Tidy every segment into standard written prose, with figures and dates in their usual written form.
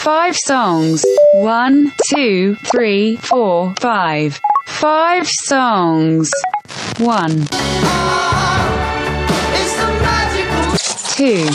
5 songs. 1, 2, 3, 4, 5. 5 songs. 1, 2,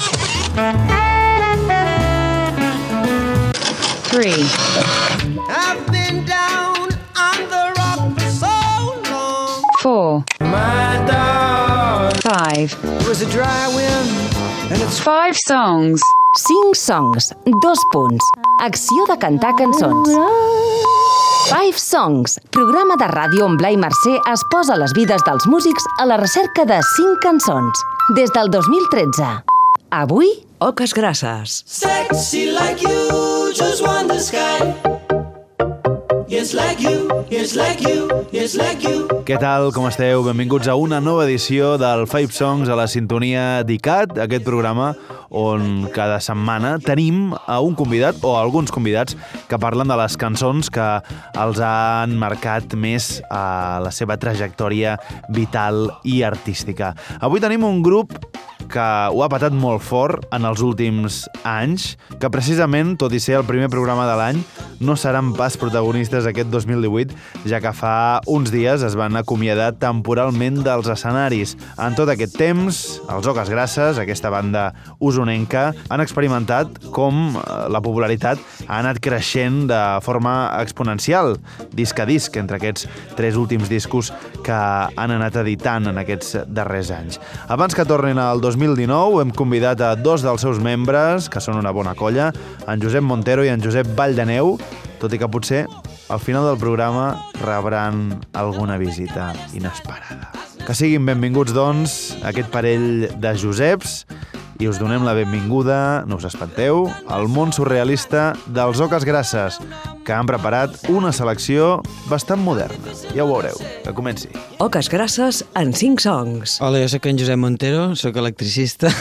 3. I've been down on the rock for so long. 4, My dog 5. was a dry wind and it's 5 songs. 5 songs, 2 punts. Acció de cantar cançons. 5 Songs, programa de ràdio on Blai Mercè es posa les vides dels músics a la recerca de 5 cançons. Des del 2013. Avui, Oques Grasses. sexy like you, just won the sky. Yes, like you, yes, like you, yes, like you. Què tal, com esteu? Benvinguts a una nova edició del 5 Songs a la sintonia d'ICAT, aquest programa on cada setmana tenim a un convidat o a alguns convidats que parlen de les cançons que els han marcat més a la seva trajectòria vital i artística. Avui tenim un grup que ho ha patat molt fort en els últims anys, que precisament, tot i ser el primer programa de l'any, no seran pas protagonistes aquest 2018, ja que fa uns dies es van acomiadar temporalment dels escenaris. En tot aquest temps, els Oques Grasses, aquesta banda usonenca, han experimentat com la popularitat ha anat creixent de forma exponencial, disc a disc, entre aquests 3 últims discos que han anat editant en aquests darrers anys. Abans que tornin al 2019, hem convidat a 2 dels seus membres, que són una bona colla, en Josep Montero i en Josep Valldheneu, tot i que potser al final del programa rebran alguna visita inesperada. Que siguin benvinguts, doncs, aquest parell de Joseps, i us donem la benvinguda, no us espanteu, al món surrealista dels Oques Grasses, que han preparat una selecció bastant moderna. Ja ho veureu, que comenci. Oques Grasses en 5 songs. Hola, jo sóc en Josep Montero, sóc electricista.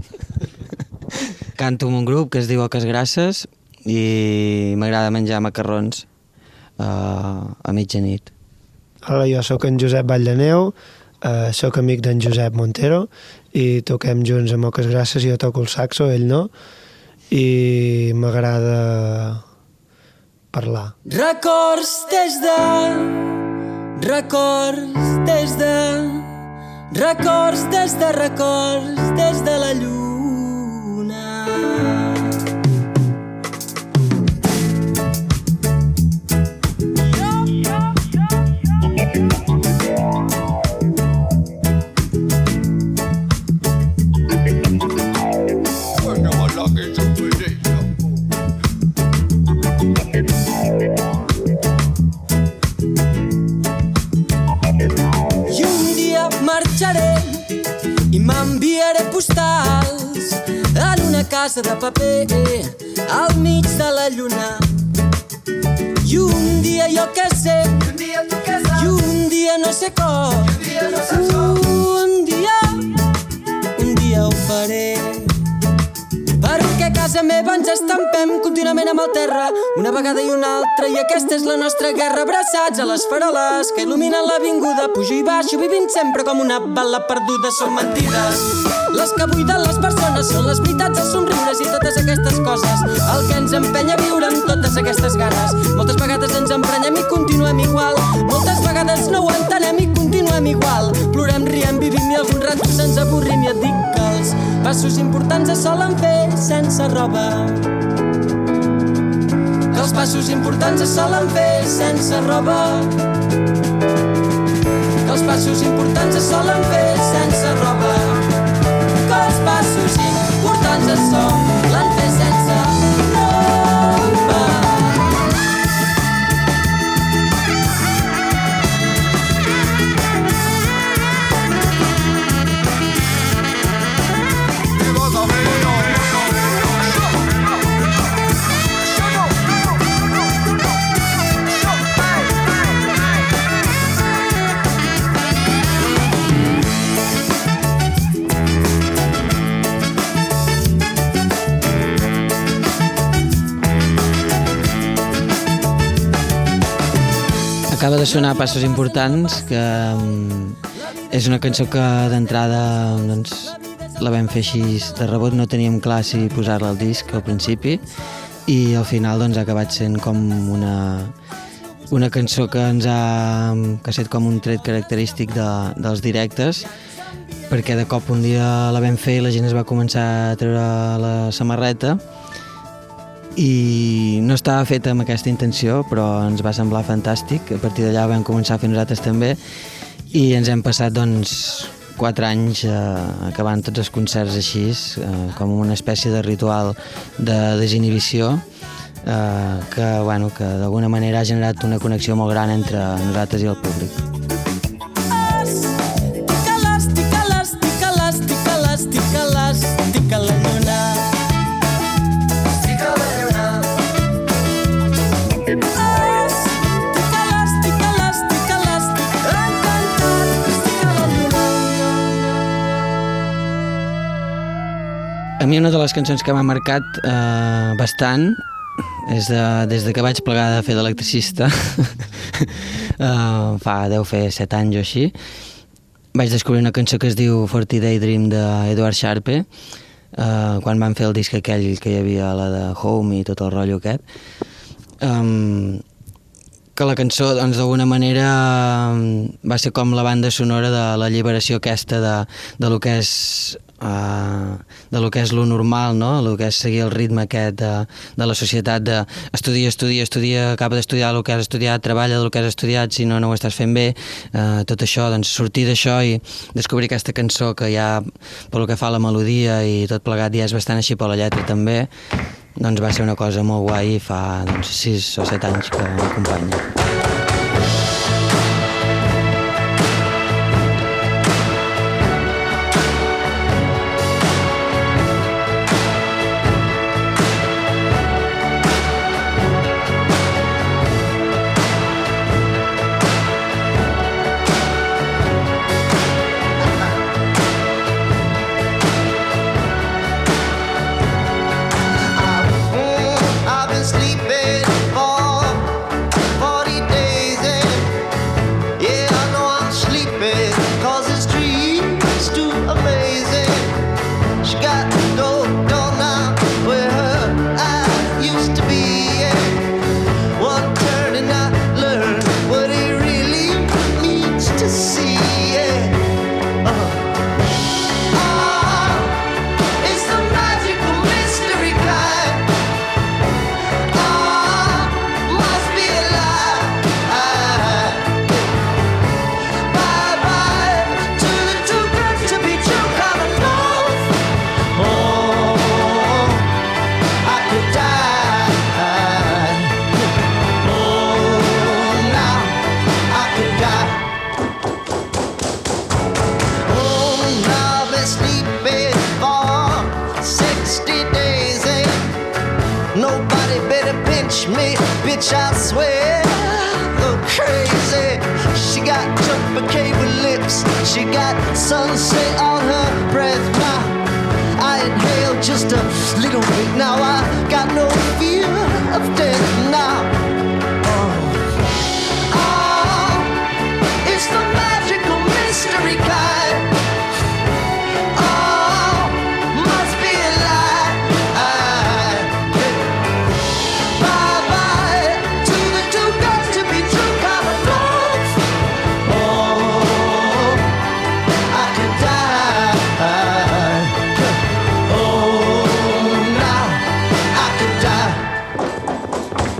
Canto en un grup que es diu Oques Grasses i m'agrada menjar macarrons a mitjanit. Hola, jo sóc en Josep Valldheneu, sóc amic d'en Josep Montero i toquem junts amb Oques Grasses, jo toco el saxo, ell no, i m'agrada parlar. Records des de la lluna. I un dia marxaré i m'enviaré postals en una casa de paper al mig de la lluna. I un dia jo què sé, i un dia no sé com, un dia ho faré. Perquè a casa meva ens estampem contínuament amb el terra, una vegada i una altra, i aquesta és la nostra guerra, abraçats a les faroles que il·luminen l'avinguda, pujo i baixo, vivint sempre com una bala perduda. Són mentides les que buiden les persones, són les veritats, els somriures i totes aquestes coses, el que ens empenya a viure amb totes aquestes ganes. Moltes vegades ens emprenyem i continuem igual, moltes vegades no ho entenem i continuem igual, plorem, riem, vivim i algun rato ens avorrim, i et dic que els passos importants es solen fer sense roba, que els passos importants es solen fer sense roba, que els passos importants es solen fer sense roba, que els passos importants es solen fer sense roba. Acaba de sonar Passos Importants, que és una cançó que d'entrada doncs, la vam fer així de rebot, no teníem clar si posar-la al disc al principi, i al final doncs, ha acabat sent com una cançó que ha set com un tret característic dels directes, perquè de cop un dia la vam fer i la gent es va començar a treure la samarreta i no estava feta amb aquesta intenció, però ens va semblar fantàstic. A partir d'allà vam començar a fer nosaltres també i ens hem passat doncs 4 anys acabant tots els concerts així, com una espècie de ritual de desinhibició que d'alguna manera ha generat una connexió molt gran entre nosaltres i el públic. Estic a la lluna. Estic a la lluna. A mi una de les cançons que m'ha marcat bastant és des de que vaig plegar de fer d'electricista deu fer 7 anys o així. Vaig descobrir una cançó que es diu 40 Daydream d'Edward Sharpe, quan van fer el disc aquell que hi havia, la de Home i tot el rotllo aquest, que la cançó doncs, d'alguna manera va ser com la banda sonora de la alliberació aquesta de lo que és lo normal, no? El que és seguir el ritme aquest de la societat de estudia, acaba d'estudiar el que has estudiat, treballa del que has estudiat, si no, no ho estàs fent bé, tot això, doncs sortir d'això i descobrir aquesta cançó que ja, pel que fa a la melodia i tot plegat, ja és bastant així per la lletra també, doncs va ser una cosa molt guai i fa 6 o 7 anys que m'acompanya. She got sunset on her breath now. I inhaled just a little bit now. I got no fear of death now. Oh, it's the magical mystery kind. Oh, must be a lie. Bye-bye to the two got to be true common love. Oh, I could die. Oh, now I could die.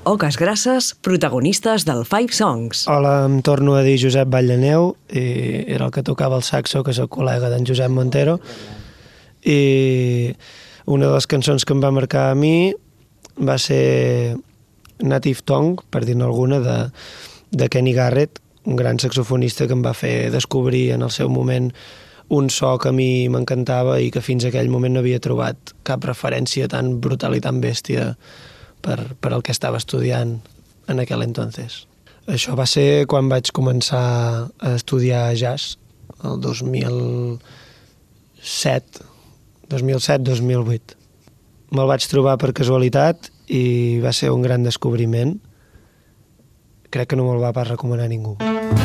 Oques Grasses, protagonistes del Five Songs. Hola, em torno a dir Josep Vallaneu, i era el que tocava el saxo, que és el col·lega d'en Josep Montero, i una de les cançons que em va marcar a mi va ser Native Tongue, per dir-ne alguna, de Kenny Garrett, un gran saxofonista que em va fer descobrir en el seu moment un so que a mi m'encantava i que fins a aquell moment no havia trobat cap referència tan brutal i tan bèstia per al que estava estudiant en aquell entonces. Això va ser quan vaig començar a estudiar jazz, el 2007-2008. Me'l vaig trobar per casualitat i va ser un gran descobriment. Crec que no me'l va pas recomanar ningú.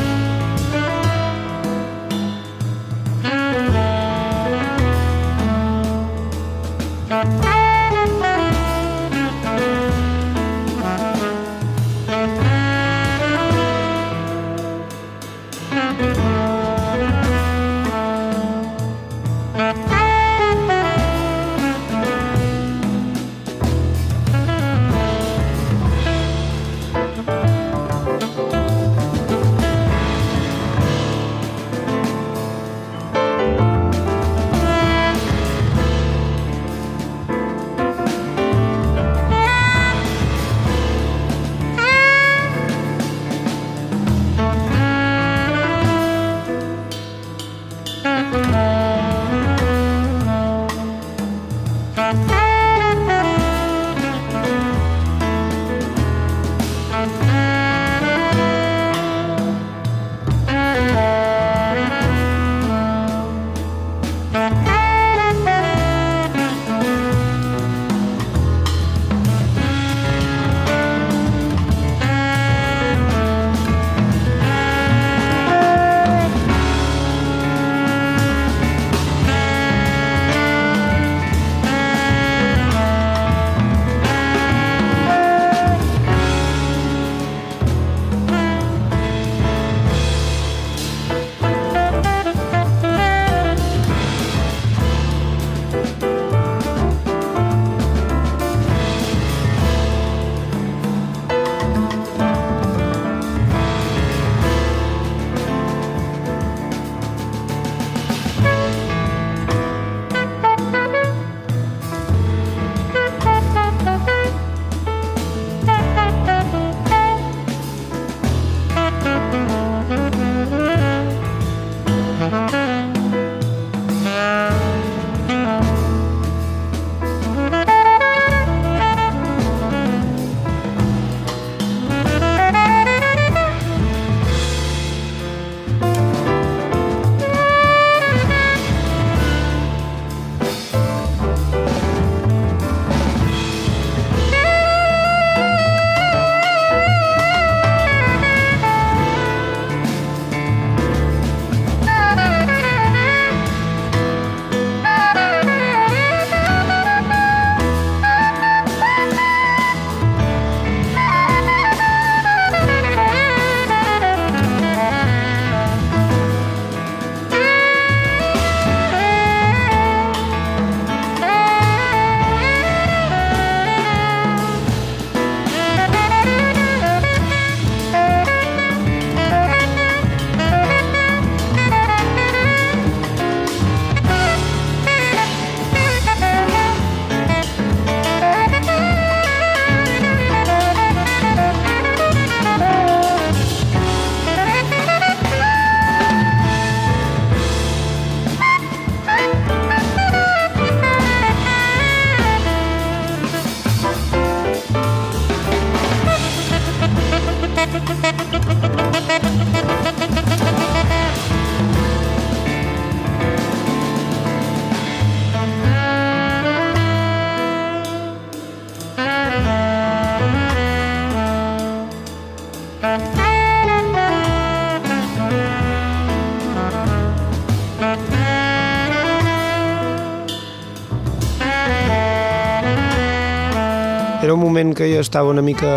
Era un moment que jo estava una mica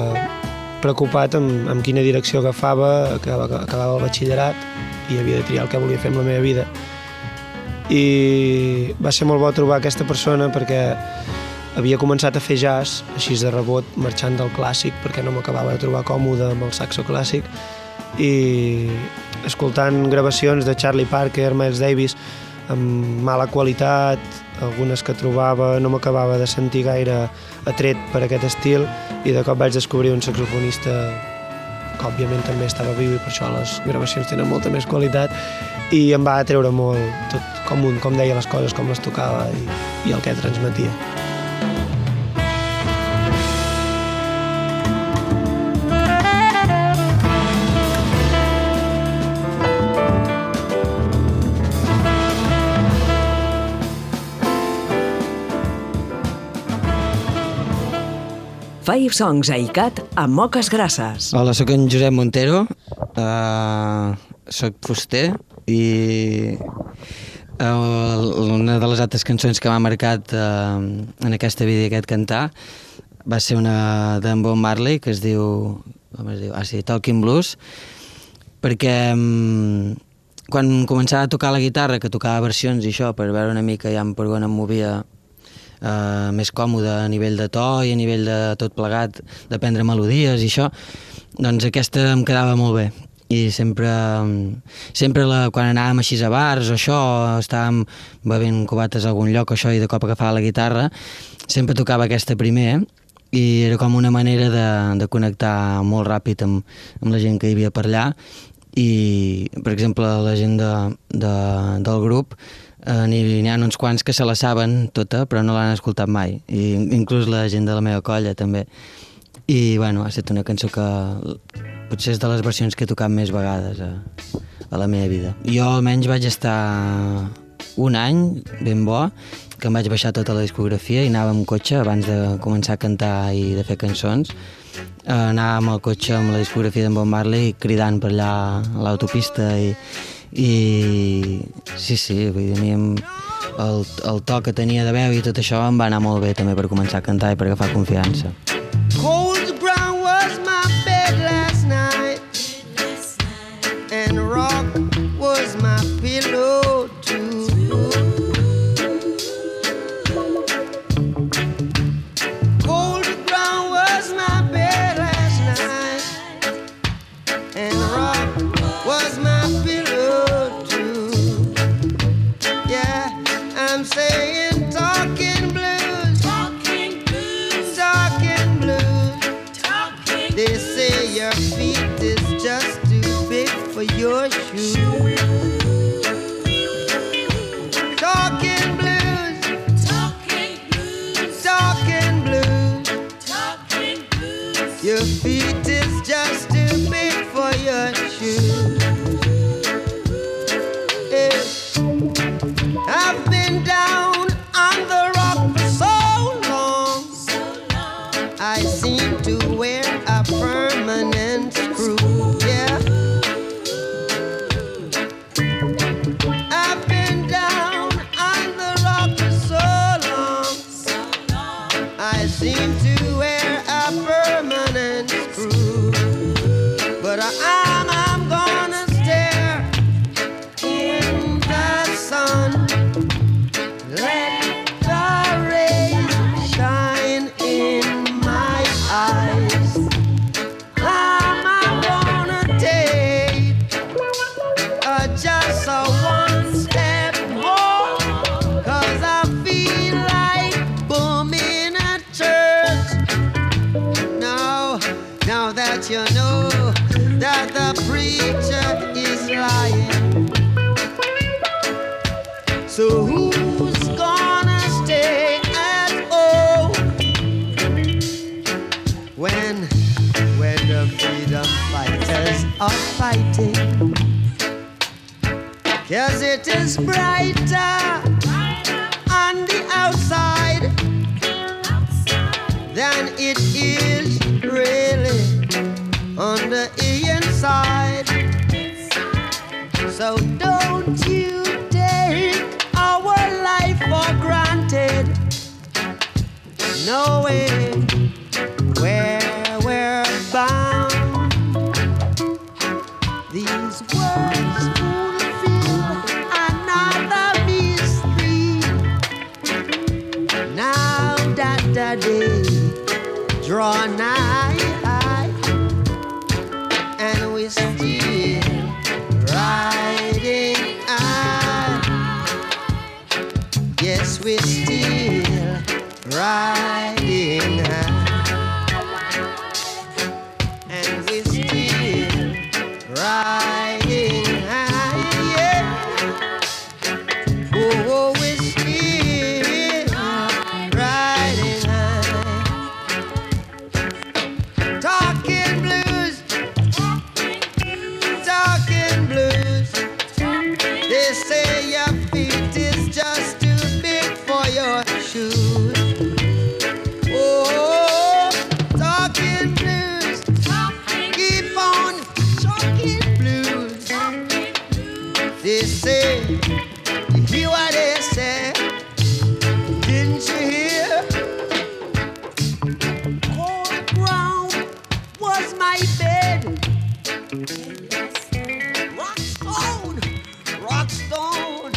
preocupat amb quina direcció agafava, acabava el batxillerat i havia de triar el que volia fer amb la meva vida. I va ser molt bo trobar aquesta persona perquè havia començat a fer jazz, així de rebot, marxant del clàssic, perquè no m'acabava de trobar còmode amb el saxo clàssic, i escoltant gravacions de Charlie Parker, Miles Davis, amb mala qualitat, algunes que trobava, no m'acabava de sentir gaire atret per aquest estil, i de cop vaig descobrir un saxofonista que òbviament també estava viu i per això les gravacions tenen molta més qualitat, i em va atreure molt tot com deia les coses, com les tocava i el que transmetia. Five Songs a ICAT amb Moques Grasses. Hola, sóc en Josep Montero, sóc fuster i una de les altres cançons que m'ha marcat en aquesta vida i aquest cantar va ser una d'en Bob Marley que es diu, Talking Blues, perquè quan començava a tocar la guitarra, que tocava versions i això, per veure una mica ja per on em movia més còmode a nivell de to i a nivell de tot plegat, d'aprendre melodies i això, doncs aquesta em quedava molt bé. I sempre quan anàvem així a bars o això, estàvem bevent cubates a algun lloc o això, i de cop agafava la guitarra, sempre tocava aquesta primer, i era com una manera de connectar molt ràpid amb la gent que hi havia per allà. I, per exemple, la gent del grup, n'hi ha uns quants que se la saben tota, però no l'han escoltat mai, i inclús la gent de la meva colla també. I bueno, ha estat una cançó que potser és de les versions que he tocat més vegades a la meva vida. Jo almenys vaig estar un any ben bo, que em vaig baixar tota la discografia i anava amb cotxe abans de començar a cantar i de fer cançons. Anava amb el cotxe amb la discografia d'en Bob Marley cridant per allà a l'autopista i sí, vull dir, el to que tenia de veu i tot això em va anar molt bé també per començar a cantar i per agafar confiança. Cold ground was my bed last night, and rock was my pillow too. Cold ground was my bed last night, and rock was my pillow too. Yeah, I'm saying talking blues, talking blues, talking blues, talking. They say your feet is just too big for your shoes. Talking blues, talking blues, talking blues, talking blues. Your feet is just too big for your shoes. I've been down on the rock for so long, I seem to wear a permanent screw, yeah. I've been down on the rock for so long, I seem to wear a permanent screw. But I'm gonna stare in the sun, let the rays shine in my eyes. I'm gonna take just a one step more, 'cause I feel like booming a church. Now that you know that the preacher is lying, so who's gonna stay at home when the freedom fighters are fighting? 'Cause it is brighter on the outside than it is really on the inside. So don't you take our life for granted, knowing where we're bound. These words fulfill another mystery. Now that day draw nigh, and we're still riding high. Yes, we're still riding high. Riding high, yeah. Oh, we're still riding high. Talking blues, talking blues. They say your feet is just too big for your shoes. Oh, talking blues, keep on. They say, you hear what they say? Didn't you hear? Cold ground was my bed. Rock stone, rock stone.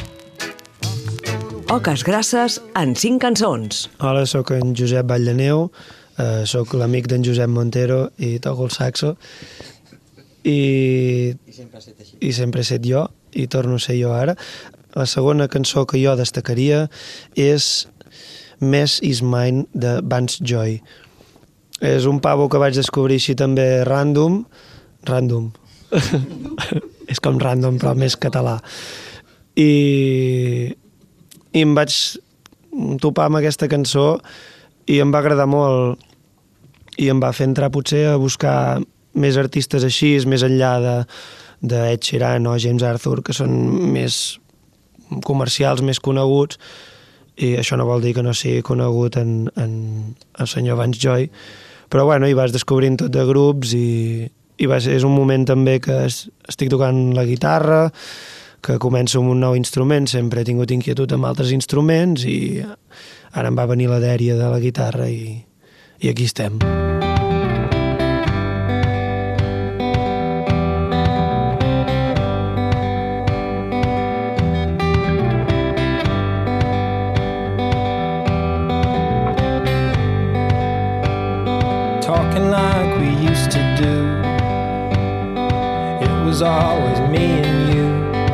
Oques grasses en 5 cançons. Hola, sóc en Josep Vallaneu, sóc l'amic d'en Josep Montero i toco el saxo. I sempre he set jo, i torno a ser jo ara. La segona cançó que jo destacaria és Mess Is Mine, de Vance Joy. És un pavo que vaig descobrir així també random. És com random, però més català. I em vaig topar amb aquesta cançó i em va agradar molt i em va fer entrar potser a buscar més artistes així, més enllà d'Ed Sheeran o James Arthur, que són més comercials, més coneguts, i això no vol dir que no sigui conegut en el senyor Vance Joy, però bueno, hi vas descobrint tot de grups i és un moment també que estic tocant la guitarra, que començo amb un nou instrument, sempre he tingut inquietud amb altres instruments i ara em va venir la dèria de la guitarra i aquí estem. Talking like we used to do. It was always me and you,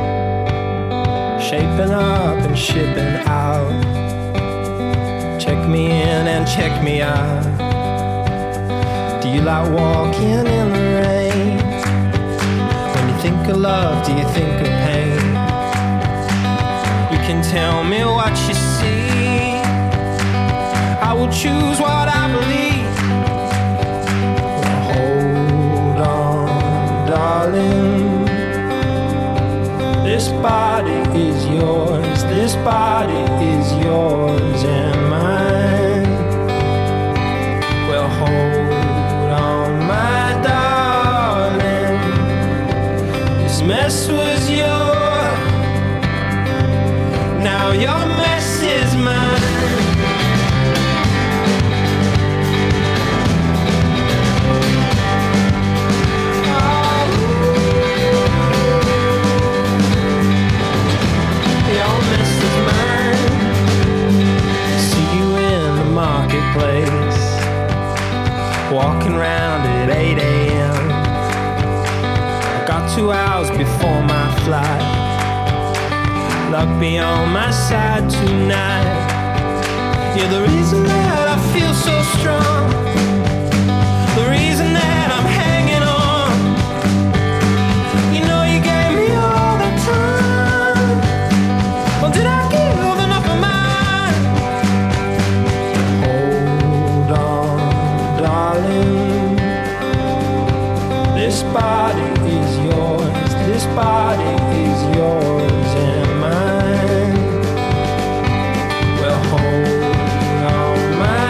shaping up and shipping out. Check me in and check me out. Do you like walking in the rain? When you think of love, do you think of pain? You can tell me what you see. I will choose what I believe. Hold on, darling. This body is yours. This body is yours and mine. Well, hold on, my darling. This mess was yours. Now your mess is mine. Walking around at 8 a.m. I got 2 hours before my flight. Luck be on my side tonight. You're the reason that I feel so strong, the reason that I'm hanging on. You know you gave me all the time. Well, did I give enough of mine? Hold on, darling. This body is yours. This body is yours and mine. Well, hold on, my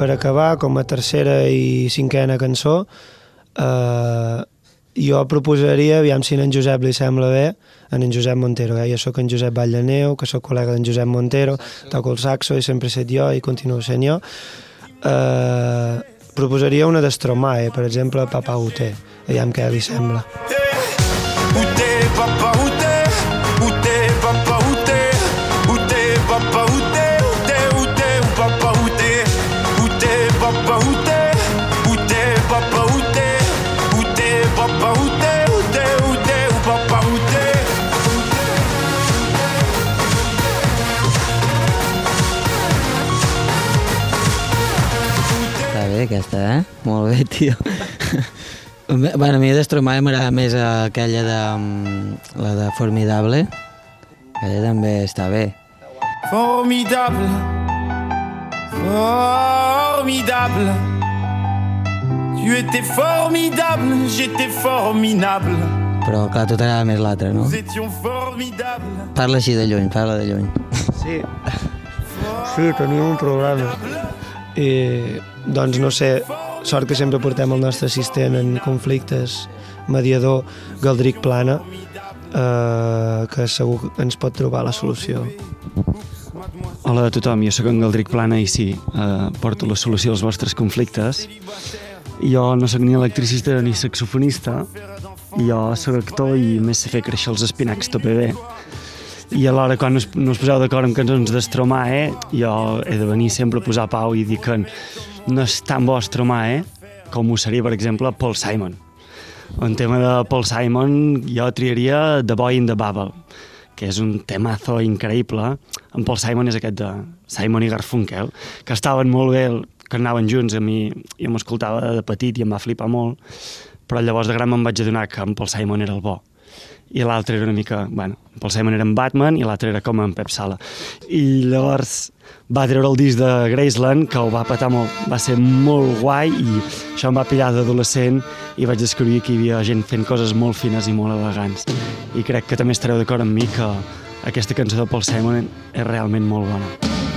per acabar, com a tercera i cinquena cançó, jo proposaria, aviam si en Josep li sembla bé, en Josep Montero. Jo sóc en Josep Vallaneu, que sóc col·lega d'en Josep Montero, toco el saxo i sempre he set jo i continuo sent jo. Proposaria una d'Stromae, per exemple, Papa Ute. Aviam què li sembla. Ute, papa, ute, ute, papa, ute, ute, papa, ute, ute, ute, papa, ute, ute, papa, ute, ute, papa, ute, ute, papa, ute, ute, ute, papa, ute. Està bé aquesta, Molt bé, tio. Bueno, a mi de Stromae m'agrada més aquella de... la de Formidable. Aquella també està bé. Formidable, formidable. Tu étais formidable, j'étais formidable. Però, clar, a tu t'agrada més l'altra, no? Nous étions formidables. Parla així de lluny, parla de lluny. Sí, tenim un programa. I, doncs, no sé, sort que sempre portem el nostre assistent en conflictes, mediador, Galdric Plana, que segur que ens pot trobar la solució. Hola a tothom, jo sóc en Galdric Plana i sí, porto la solució als vostres conflictes. Jo no sóc ni electricista ni saxofonista, jo sóc actor i més sé fer créixer els espinacs tot bé. I alhora, quan no us poseu d'acord amb cançons d'Stromae, jo he de venir sempre a posar pau i dir que no és tan bo Stromae com ho seria, per exemple, Paul Simon. En tema de Paul Simon, jo triaria The Boy in the Bubble, que és un temazo increïble. En Paul Simon és aquest de Simon i Garfunkel, que estaven molt bé, que anaven junts. A mi, jo m'escoltava de petit i em va flipar molt, però llavors de gran me'n vaig adonar que en Paul Simon era el bo. I l'altre era una mica... Bueno, Paul Simon era en Batman i l'altre era com en Pep Sala. I llavors va treure el disc de Graceland, que el va petar molt, va ser molt guai, i això em va pillar d'adolescent i vaig descobrir que hi havia gent fent coses molt fines i molt elegants. I crec que també estareu d'acord amb mi que aquesta cançó de Paul Simon és realment molt bona.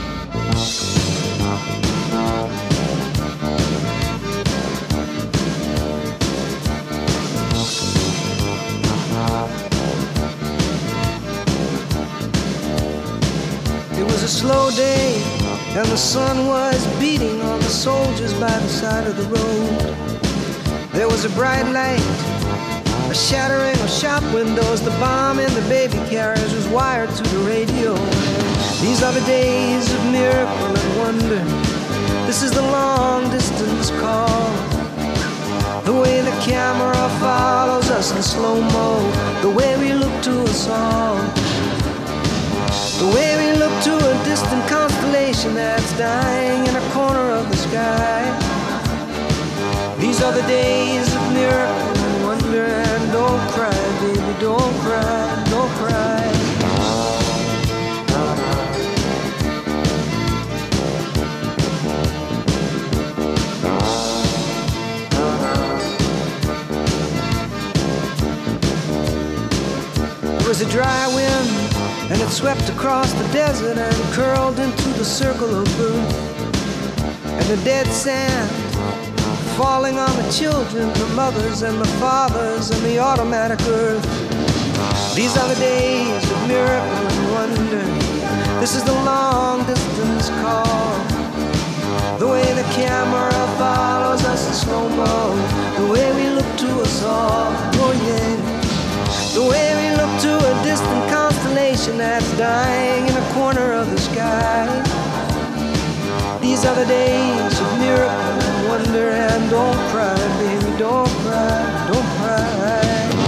Slow day, and the sun was beating on the soldiers by the side of the road. There was a bright light, a shattering of shop windows. The bomb in the baby carriage was wired to the radio. These are the days of miracle and wonder. This is the long distance call. The way the camera follows us in slow-mo, the way we look to us all. The way we look to a distant constellation that's dying in a corner of the sky. These are the days of miracle and wonder. And don't cry, baby, don't cry, don't cry. There was a dry wind, and it swept across the desert and curled into the circle of blue. And the dead sand falling on the children, the mothers and the fathers and the automatic earth. These are the days of miracle and wonder. This is the long distance call. The way the camera follows us in slow-mo, the way we look to us all, oh yeah. The way we look to a distant constellation that's dying in a corner of the sky. These are the days of miracle and wonder. And don't cry, baby, don't cry, don't cry.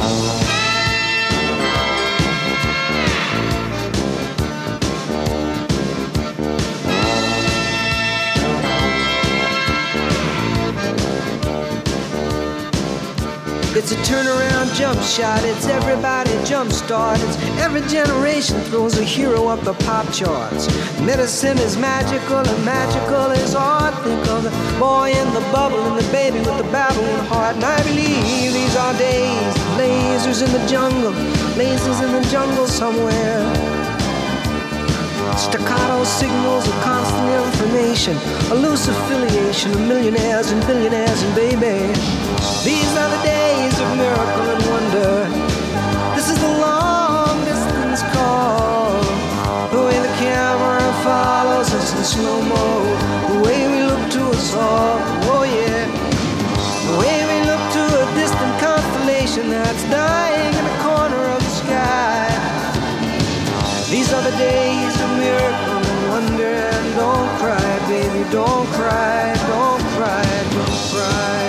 It's a turnaround jump shot, it's everybody jump start. It's every generation throws a hero up the pop charts. Medicine is magical and magical is art. Think of the boy in the bubble and the baby with the babbling heart. And I believe these are days, lasers in the jungle, lasers in the jungle somewhere. Staccato signals of constant information, a loose affiliation of millionaires and billionaires and baby. These are the days of miracle and wonder. This is the long distance call. The way the camera follows us in slow-mo. The way we look to us all, oh yeah. The way we look to a distant constellation that's dying in the corner of the sky. These are the days of miracle and wonder. And don't cry, baby, don't cry, don't cry, don't cry.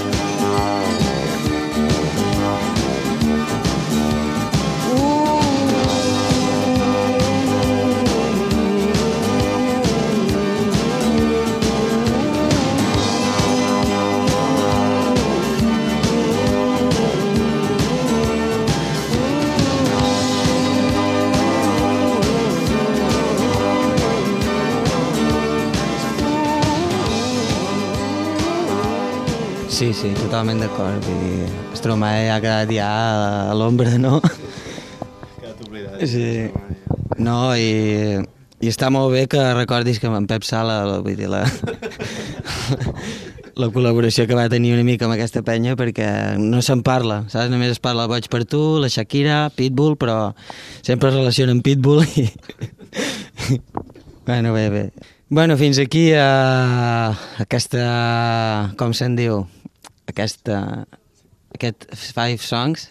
Sí, sí, totalment d'acord. Vull dir, Stromae ha quedat ja a l'ombra, no? Ha quedat oblidat. Sí. No, i està molt bé que recordis que amb en Pep Sala, vull dir, la col·laboració que va tenir una mica amb aquesta penya, perquè no se'n parla, saps? Només es parla Boig per tu, la Shakira, Pitbull, però sempre es relaciona amb Pitbull i... Bueno, bé. Bueno, fins aquí aquesta... Com se'n diu? Aquest 5 songs,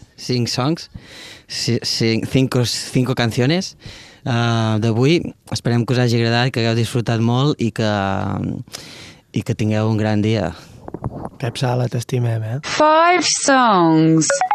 5 canciones d'avui. Esperem que us hagi agradat, que hagueu disfrutat molt i que tingueu un gran dia. Pep Sala, t'estimem, 5 songs.